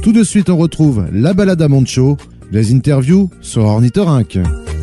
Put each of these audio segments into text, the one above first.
Tout de suite, on retrouve la balade à Moncho, les interviews sur Ornithorynque.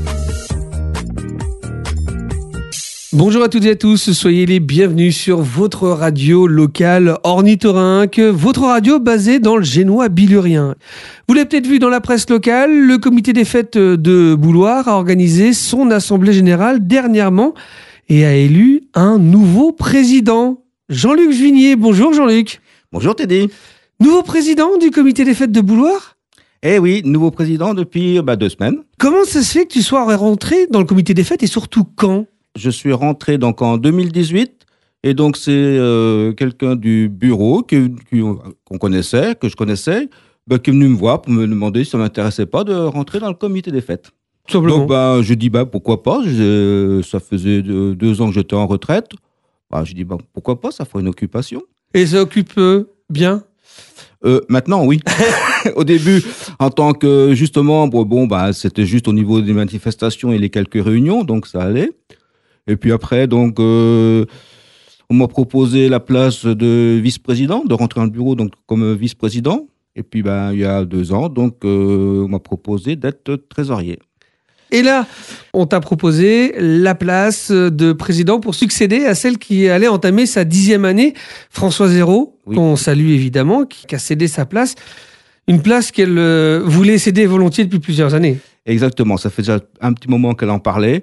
Bonjour à toutes et à tous, soyez les bienvenus sur votre radio locale Ornithorynque, votre radio basée dans le génois bilurien. Vous l'avez peut-être vu dans la presse locale, le comité des fêtes de Bouloir a organisé son assemblée générale dernièrement et a élu un nouveau président, Jean-Luc Juigné. Bonjour Jean-Luc. Bonjour Teddy. Nouveau président du comité des fêtes de Bouloir ? Eh oui, nouveau président depuis 2 semaines. Comment ça se fait que tu sois rentré dans le comité des fêtes et surtout quand ? Je suis rentré donc en 2018 et donc c'est quelqu'un du bureau que je connaissais, qui est venu me voir pour me demander si ça m'intéressait pas de rentrer dans le comité des fêtes. Simplement. Donc je dis pourquoi pas, ça faisait 2 ans que j'étais en retraite. Je dis pourquoi pas, ça ferait une occupation. Et ça occupe bien ? Maintenant, oui. Au début, en tant que, justement, c'était juste au niveau des manifestations et les quelques réunions, donc ça allait. Et puis après, donc, on m'a proposé la place de vice-président, de rentrer dans le bureau donc, comme vice-président. Et puis, il y a 2 ans, donc, on m'a proposé d'être trésorier. Et là, on t'a proposé la place de président pour succéder à celle qui allait entamer sa 10e année, Françoise Hérault, oui, qu'on salue évidemment, qui a cédé sa place. Une place qu'elle voulait céder volontiers depuis plusieurs années. Exactement, ça fait déjà un petit moment qu'elle en parlait.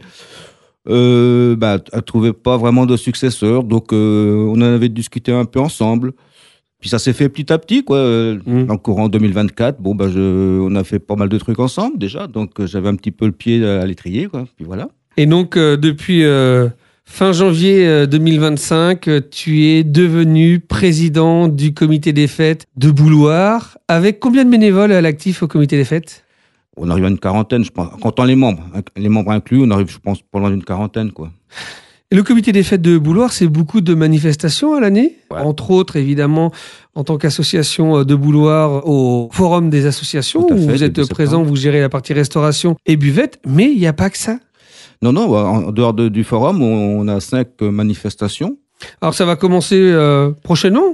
Elle ne trouvait pas vraiment de successeur, donc on en avait discuté un peu ensemble. Puis ça s'est fait petit à petit, quoi. Dans le courant 2024, on a fait pas mal de trucs ensemble déjà, donc j'avais un petit peu le pied à l'étrier, quoi. Puis voilà. Et donc depuis fin janvier 2025, tu es devenu président du comité des fêtes de Bouloir. Avec combien de bénévoles à l'actif au comité des fêtes ? On arrive à une quarantaine, je pense. Comptant les membres inclus, on arrive, je pense, pas loin d'une quarantaine, quoi. Et le comité des fêtes de Bouloir, c'est beaucoup de manifestations à l'année, ouais. Entre autres, évidemment, en tant qu'association de Bouloir, au forum des associations, où vous êtes présent, vous gérez la partie restauration et buvette, mais il n'y a pas que ça. Non, en dehors du forum, on a 5 manifestations. Alors ça va commencer prochainement ?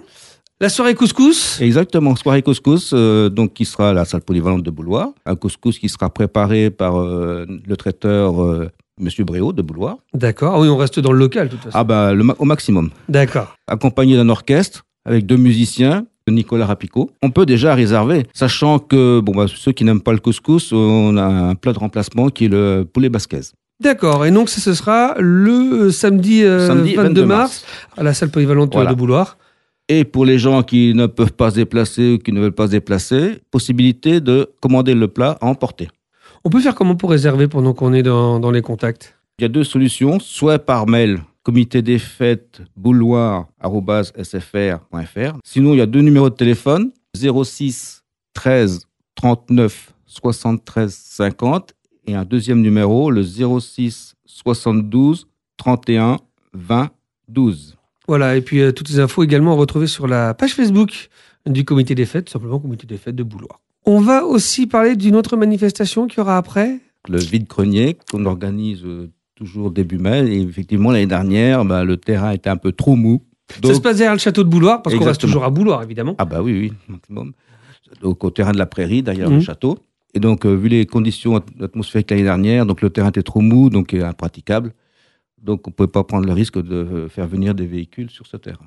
La soirée couscous ? Exactement, soirée couscous, donc qui sera à la salle polyvalente de Bouloir. Un couscous qui sera préparé par le traiteur Monsieur Bréau de Bouloir. D'accord, oui, on reste dans le local de toute façon. Au maximum. D'accord. Accompagné d'un orchestre avec 2 musiciens, Nicolas Rapico. On peut déjà réserver, sachant que ceux qui n'aiment pas le couscous, on a un plat de remplacement qui est le poulet basquez. D'accord, et donc ce sera le samedi 22 mars à la salle polyvalente de Bouloir. Et pour les gens qui ne peuvent pas se déplacer ou qui ne veulent pas se déplacer, possibilité de commander le plat à emporter. On peut faire comment pour réserver pendant qu'on est dans les contacts ? Il y a 2 solutions, soit par mail, comité des fêtes bouloir@sfr.fr. Sinon, il y a 2 numéros de téléphone, 06 13 39 73 50 et un deuxième numéro, le 06 72 31 20 12. Voilà, et puis toutes les infos également retrouvées sur la page Facebook du comité des fêtes, tout simplement comité des fêtes de Bouloir. On va aussi parler d'une autre manifestation qu'il y aura après. Le vide-grenier qu'on organise toujours début mai. Et effectivement, l'année dernière, le terrain était un peu trop mou. Donc, ça se passe derrière le château de Bouloir, parce qu'on reste toujours à Bouloir, évidemment. Oui, maximum. Donc au terrain de la Prairie, derrière le château. Et donc, vu les conditions atmosphériques l'année dernière, donc le terrain était trop mou, donc impraticable. Donc, on ne pouvait pas prendre le risque de faire venir des véhicules sur ce terrain.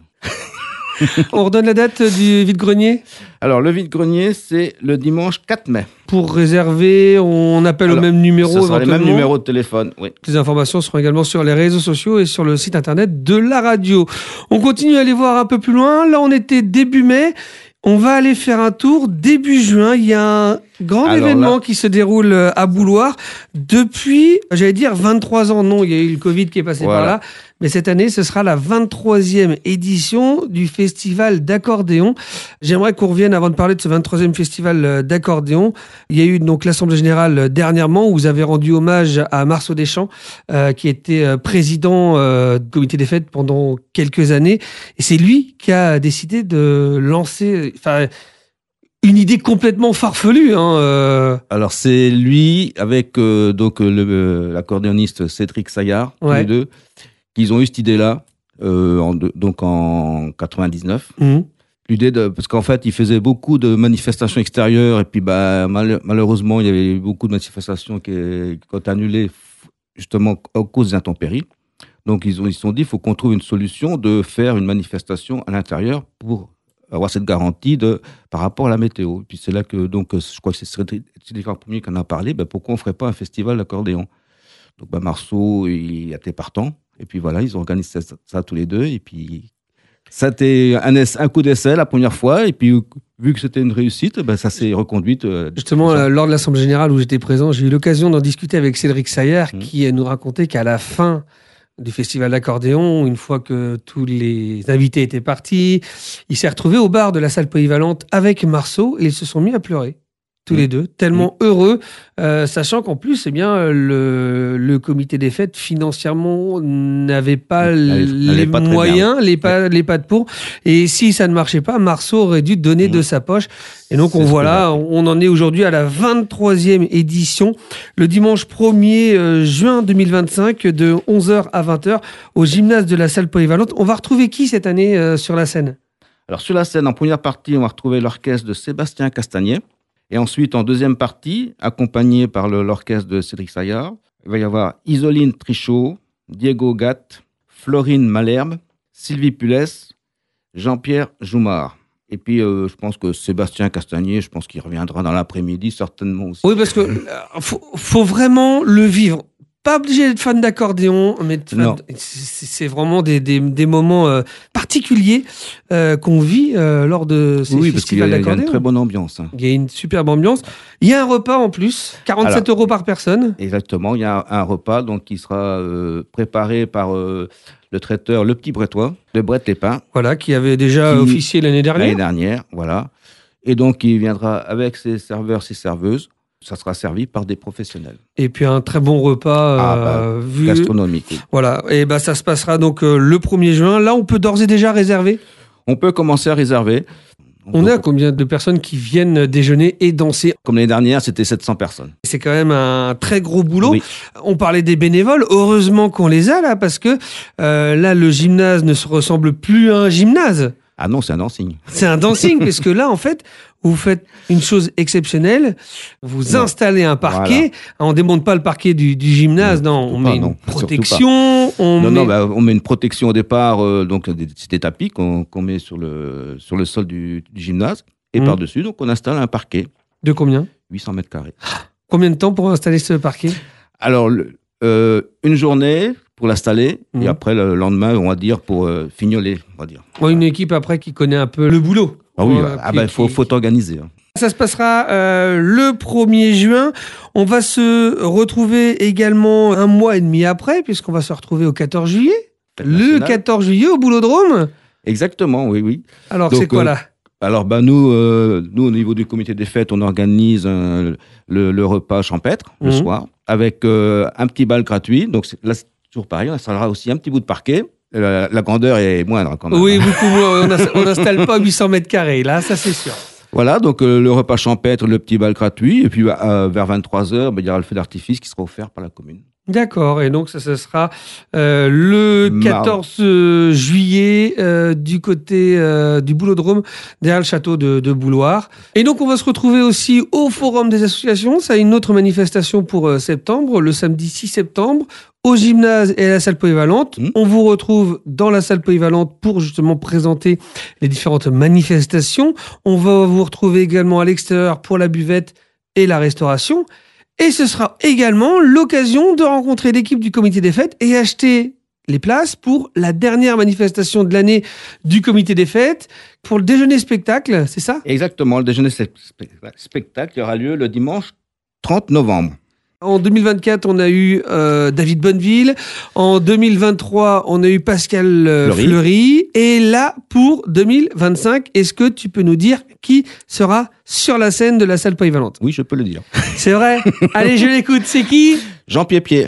On redonne la date du vide-grenier ? Alors, le vide-grenier, c'est le dimanche 4 mai. Pour réserver, on appelle au même numéro éventuellement. Ce sera les mêmes numéros de téléphone, oui. Les informations seront également sur les réseaux sociaux et sur le site internet de la radio. On continue à aller voir un peu plus loin. Là, on était début mai. On va aller faire un tour début juin. Il y a un grand événement qui se déroule à Bouloir depuis, 23 ans. Non, il y a eu le Covid qui est passé par là. Mais cette année, ce sera la 23e édition du festival d'accordéon. J'aimerais qu'on revienne avant de parler de ce 23e festival d'accordéon. Il y a eu donc l'Assemblée Générale dernièrement où vous avez rendu hommage à Marceau Deschamps, qui était président du comité des fêtes pendant quelques années. Et c'est lui qui a décidé de lancer... une idée complètement farfelue. Alors, c'est lui, avec l'accordéoniste Cédric Saillard, tous les deux, qu'ils ont eu cette idée-là, en 99. L'idée parce qu'en fait, il faisait beaucoup de manifestations extérieures et puis malheureusement, il y avait beaucoup de manifestations qui ont été annulées justement à cause des intempéries. Donc ils se sont dit, il faut qu'on trouve une solution de faire une manifestation à l'intérieur pour avoir cette garantie par rapport à la météo. Et puis c'est là que donc je crois que c'est Cédric Premier qui en a parlé. Pourquoi on ferait pas un festival d'accordéon? Donc Marceau, il était partant. Et puis voilà, ils ont organisé ça tous les deux. Et puis ça a été un coup d'essai la première fois. Et puis vu que c'était une réussite, ça s'est reconduit. Justement, lors de l'Assemblée Générale où j'étais présent, j'ai eu l'occasion d'en discuter avec Cédric Sayer qui nous racontait qu'à la fin du festival d'accordéon, une fois que tous les invités étaient partis, il s'est retrouvé au bar de la salle polyvalente avec Marceau et ils se sont mis à pleurer. Tous les deux, tellement heureux, sachant qu'en plus, le comité des fêtes financièrement n'avait pas les moyens, les pattes pour. Et si ça ne marchait pas, Marceau aurait dû donner de sa poche. Et donc on en est aujourd'hui à la 23e édition, le dimanche 1er juin 2025, de 11h à 20h au gymnase de la salle polyvalente. On va retrouver qui cette année sur la scène? Alors sur la scène, en première partie, on va retrouver l'orchestre de Sébastien Castagnet. Et ensuite, en deuxième partie, accompagné par l'orchestre de Cédric Saillard, il va y avoir Isoline Trichot, Diego Gatt, Florine Malherbe, Sylvie Pulès, Jean-Pierre Joumard. Et puis, je pense que Sébastien Castagnet, je pense qu'il reviendra dans l'après-midi, certainement aussi. Oui, parce que faut vraiment le vivre. Pas obligé d'être fan d'accordéon, mais c'est vraiment des moments particuliers qu'on vit lors de ces festivals d'accordéon. Oui, parce qu'il y a une très bonne ambiance. Il y a une superbe ambiance. Il y a un repas en plus, 47 € par personne. Exactement, il y a un repas donc, qui sera préparé par le traiteur Le Petit Bretois de Brette-les-Pins. Voilà, qui avait déjà officié l'année dernière. L'année dernière, voilà. Et donc, il viendra avec ses serveurs, ses serveuses. Ça sera servi par des professionnels. Et puis un très bon repas gastronomique. Oui. Voilà. Et ça se passera donc le 1er juin. Là, on peut d'ores et déjà réserver. On peut commencer à réserver. On a combien de personnes qui viennent déjeuner et danser? Comme l'année dernière, c'était 700 personnes. C'est quand même un très gros boulot. Oui. On parlait des bénévoles. Heureusement qu'on les a là, parce que là, le gymnase ne se ressemble plus à un gymnase. Ah non, c'est un dancing. C'est un dancing, parce que là, en fait, vous faites une chose exceptionnelle. Vous installez un parquet. Voilà. On ne démonte pas le parquet du gymnase. On met une protection. On met une protection au départ. Donc, c'est des tapis qu'on met sur le sol du gymnase. Et par-dessus, donc, on installe un parquet. De combien? 800 mètres carrés. Combien de temps pour installer ce parquet? Alors, une journée pour l'installer, et après, le lendemain, on va dire, pour fignoler, on va dire. Une équipe, après, qui connaît un peu le boulot. Ah oui, faut organiser. Ça se passera le 1er juin. On va se retrouver également un mois et demi après, puisqu'on va se retrouver au 14 juillet. Le 14 juillet au Boulodrome. Exactement, oui. Alors, donc, c'est quoi là? Alors, nous, au niveau du comité des fêtes, on organise le repas champêtre le soir, avec un petit bal gratuit. Donc là, c'est toujours pareil, on installera aussi un petit bout de parquet. La grandeur est moindre quand même. Oui, beaucoup moins. On n'installe pas 800 mètres carrés, là, ça c'est sûr. Voilà, donc le repas champêtre, le petit bal gratuit. Et puis vers 23h, il y aura le feu d'artifice qui sera offert par la commune. D'accord, et donc ça sera le 14 juillet du côté du Boulodrome, derrière le château de Bouloir. Et donc on va se retrouver aussi au Forum des associations. Ça a une autre manifestation pour septembre, le samedi 6 septembre, au gymnase et à la salle polyvalente. On vous retrouve dans la salle polyvalente pour justement présenter les différentes manifestations. On va vous retrouver également à l'extérieur pour la buvette et la restauration. Et ce sera également l'occasion de rencontrer l'équipe du comité des fêtes et acheter les places pour la dernière manifestation de l'année du comité des fêtes, pour le déjeuner spectacle, c'est ça? Exactement, le déjeuner spectacle aura lieu le dimanche 30 novembre. En 2024, on a eu David Bonneville. En 2023, on a eu Pascal Fleury. Et là, pour 2025, est-ce que tu peux nous dire qui sera sur la scène de la salle polyvalente? Oui, je peux le dire. C'est vrai? Allez, je l'écoute. C'est qui? Jean Pied-Pied.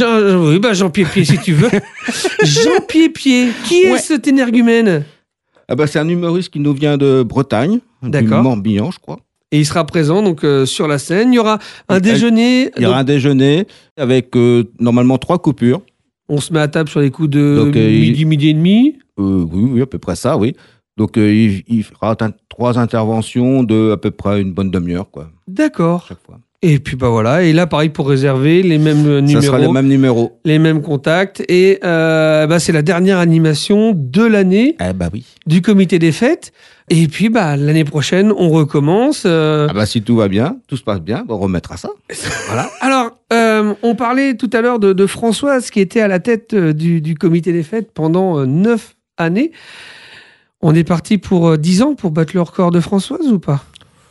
Jean Pied-Pied, si tu veux. Jean Pied-Pied. Qui est cet énergumène? C'est un humoriste qui nous vient de Bretagne. D'accord. Du Morbihan, je crois. Et il sera présent donc sur la scène. Il y aura un déjeuner. Il y aura un déjeuner avec normalement 3 coupures. On se met à table sur les coups de midi et demi. Oui, à peu près ça, oui. Donc il fera 3 interventions de à peu près une bonne demi-heure, quoi, D'accord. chaque fois. Et puis bah voilà, et là pareil pour réserver les mêmes numéros. Ça sera les mêmes numéros. Les mêmes contacts. Et c'est la dernière animation de l'année Eh bah oui. du comité des fêtes. Et puis l'année prochaine, on recommence. Si tout va bien, tout se passe bien, on remettra ça. Voilà. Alors, on parlait tout à l'heure de Françoise qui était à la tête du comité des fêtes pendant 9 années. On est parti pour 10 ans pour battre le record de Françoise ou pas?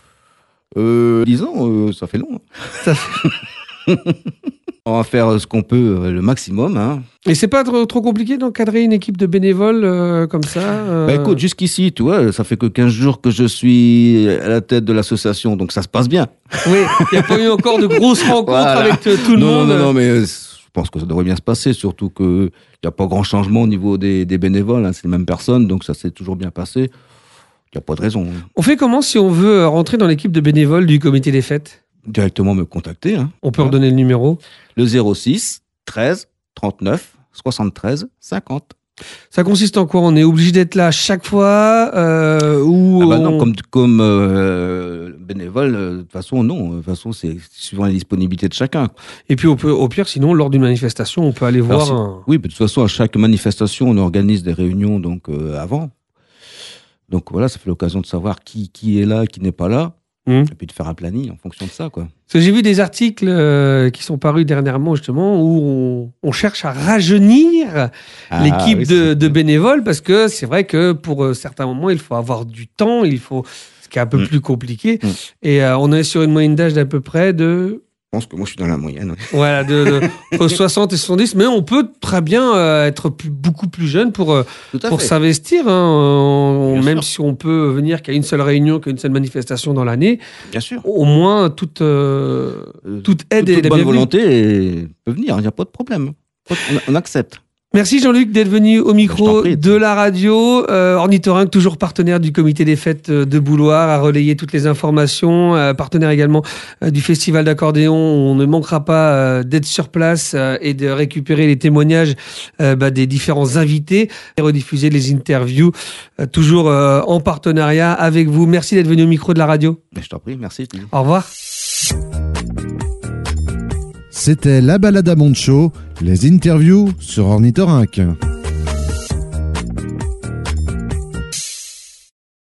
10 ans, ça fait long. Hein. Ça fait... On va faire ce qu'on peut, le maximum. Hein. Et c'est pas trop compliqué d'encadrer une équipe de bénévoles comme ça Écoute, jusqu'ici, tu vois, ça fait que 15 jours que je suis à la tête de l'association, donc ça se passe bien. Oui, il n'y a pas eu encore de grosses rencontres avec tout le monde. Non, mais je pense que ça devrait bien se passer, surtout qu'il n'y a pas grand changement au niveau des bénévoles, hein, c'est les mêmes personnes, donc ça s'est toujours bien passé. Il n'y a pas de raison. Hein. On fait comment si on veut rentrer dans l'équipe de bénévoles du comité des fêtes? Directement me contacter. Hein. On peut redonner le numéro? Le 06 13 39 73 50. Ça consiste en quoi? On est obligé d'être là chaque fois ou non, comme bénévole, de toute façon, non. De toute façon, c'est suivant la disponibilité de chacun. Et puis, au pire, sinon, lors d'une manifestation, on peut aller voir... Oui, de toute façon, à chaque manifestation, on organise des réunions donc avant. Donc voilà, ça fait l'occasion de savoir qui est là, qui n'est pas là. Et puis de faire un planning en fonction de ça, quoi. Parce que j'ai vu des articles qui sont parus dernièrement, justement, où on cherche à rajeunir l'équipe de bénévoles, parce que c'est vrai que pour certains moments, il faut avoir du temps, ce qui est un peu plus compliqué. Et on est sur une moyenne d'âge d'à peu près de... Je pense que moi, je suis dans la moyenne. Voilà, entre 60 et 70. Mais on peut très bien être beaucoup plus jeune pour s'investir. Hein, même si on peut venir qu'à une seule réunion, qu'à une seule manifestation dans l'année. Bien sûr. Au moins, toute aide toute et bonne volonté peut venir. Il n'y a pas de problème. On accepte. Merci Jean-Luc d'être venu au micro de la radio. Ornithorynque, toujours partenaire du comité des fêtes de Bouloir, a relayé toutes les informations, partenaire également du festival d'accordéon. On ne manquera pas d'être sur place et de récupérer les témoignages des différents invités et rediffuser les interviews, toujours en partenariat avec vous. Merci d'être venu au micro de la radio. Je t'en prie, merci. Au revoir. C'était La Balade à Moncho, les interviews sur Ornithorynque.